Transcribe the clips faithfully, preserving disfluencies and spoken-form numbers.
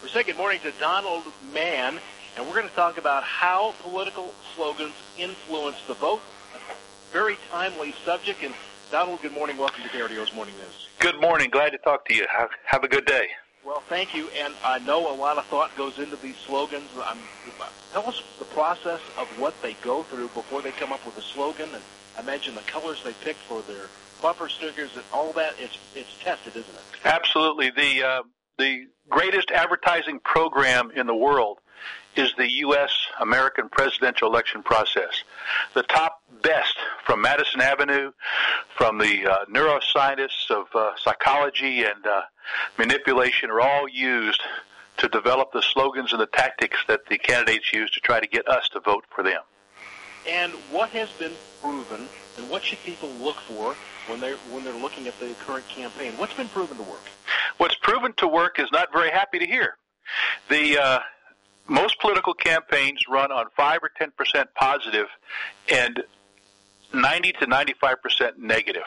We're saying good morning to Donald Mann, and we're going to talk about how political slogans influence the vote. A very timely subject. And Donald, good morning. Welcome to K R D O's Morning News. Good morning. Glad to talk to you. Have, have a good day. Well, thank you. And I know a lot of thought goes into these slogans. Um, tell us the process of what they go through before they come up with a slogan. And I mentioned the colors they pick for their bumper stickers and all that. It's it's tested, isn't it? Absolutely. The uh, the greatest advertising program in the world is the U S American presidential election process. The top best from Madison Avenue, from the uh, neuroscientists of uh, psychology and uh, manipulation are all used to develop the slogans and the tactics that the candidates use to try to get us to vote for them. And what has been proven, and what should people look for when they're, when they're looking at the current campaign? What's been proven to work? What's proven to work is not very happy to hear. The uh, most political campaigns run on five or ten percent positive and ninety to ninety-five percent negative.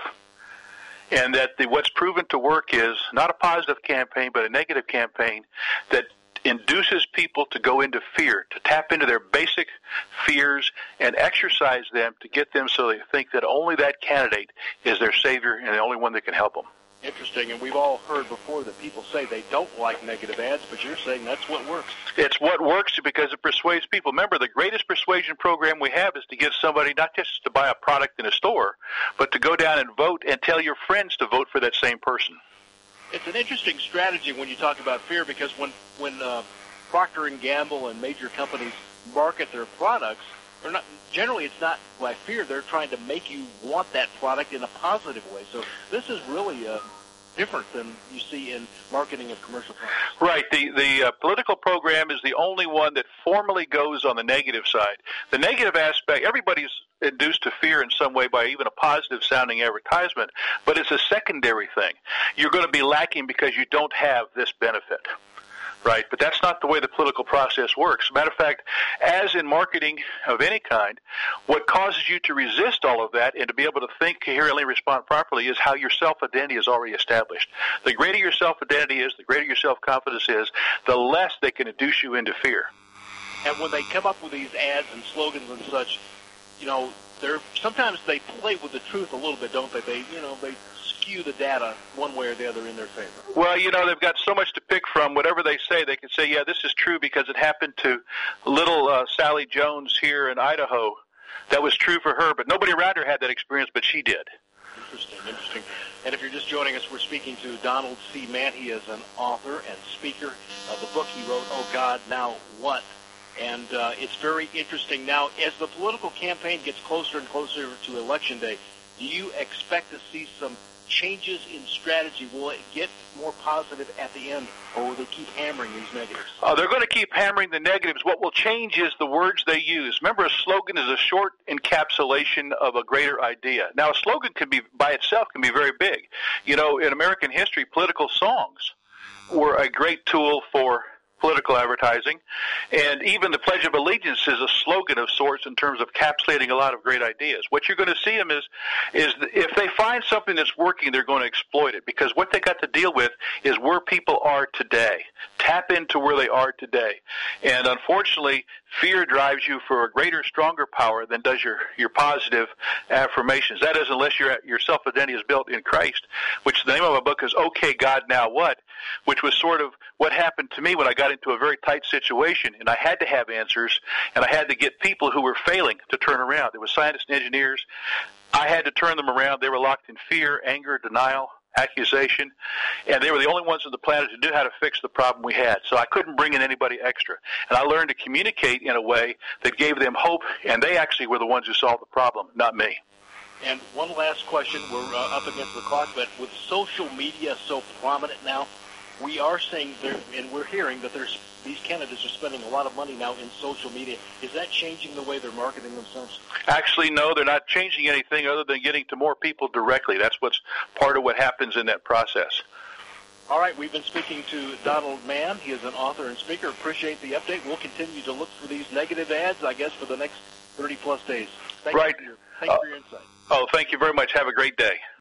And that the, what's proven to work is not a positive campaign, but a negative campaign that induces people to go into fear, to tap into their basic fears and exercise them to get them so they think that only that candidate is their savior and the only one that can help them. Interesting, and we've all heard before that people say they don't like negative ads, but you're saying that's what works. It's what works because it persuades people. Remember, the greatest persuasion program we have is to get somebody not just to buy a product in a store, but to go down and vote and tell your friends to vote for that same person. It's an interesting strategy when you talk about fear, because when, when uh, Procter and Gamble and major companies market their products, they're not, generally it's not by fear. They're trying to make you want that product in a positive way. So this is really uh, different than you see in marketing of commercial products. Right. The, the uh, political program is the only one that formally goes on the negative side. The negative aspect, everybody's induced to fear in some way by even a positive-sounding advertisement, but it's a secondary thing. You're going to be lacking because you don't have this benefit. Right, but that's not the way the political process works. Matter of fact, as in marketing of any kind, what causes you to resist all of that and to be able to think coherently, respond properly, is how your self-identity is already established. The greater your self-identity is, the greater your self-confidence is, the less they can induce you into fear. And when they come up with these ads and slogans and such, you know, they're sometimes they play with the truth a little bit, don't they? They, you know, they skew the data one way or the other in their favor. Well, you know, they've got so much to pick from. Whatever they say, they can say, yeah, this is true because it happened to little uh, Sally Jones here in Idaho. That was true for her, but nobody around her had that experience, but she did. Interesting, interesting. And if you're just joining us, we're speaking to Donald C. Mann. He is an author and speaker of the book he wrote, Oh God, Now What? And uh, it's very interesting. Now, as the political campaign gets closer and closer to Election Day, do you expect to see some changes in strategy? Will it get more positive at the end, or will they keep hammering these negatives? Oh, they're going to keep hammering the negatives. What will change is the words they use. Remember, a slogan is a short encapsulation of a greater idea. Now, a slogan can be, by itself, can be very big. You know, in American history, political songs were a great tool for political advertising, and even the Pledge of Allegiance is a slogan of sorts in terms of encapsulating a lot of great ideas. What you're going to see them is, is if they find something that's working, they're going to exploit it, because what they got to deal with is where people are today. Tap into where they are today. And unfortunately, fear drives you for a greater, stronger power than does your, your positive affirmations. That is, unless your, your self-identity is built in Christ, which the name of my book is Okay, God, Now What?, which was sort of what happened to me when I got into a very tight situation, and I had to have answers, and I had to get people who were failing to turn around. There were scientists and engineers. I had to turn them around. They were locked in fear, anger, denial, accusation, and they were the only ones on the planet who knew how to fix the problem we had. So I couldn't bring in anybody extra. And I learned to communicate in a way that gave them hope, and they actually were the ones who solved the problem, not me. And one last question. We're uh, up against the clock, but with social media so prominent now, we are saying, there, and we're hearing that there's these candidates are spending a lot of money now in social media. Is that changing the way they're marketing themselves? Actually, no, they're not changing anything other than getting to more people directly. That's what's part of what happens in that process. All right, we've been speaking to Donald Mann. He is an author and speaker. Appreciate the update. We'll continue to look for these negative ads, I guess, for the next thirty-plus days. Thank right. You for your, thank you for your insight. Oh, thank you very much. Have a great day.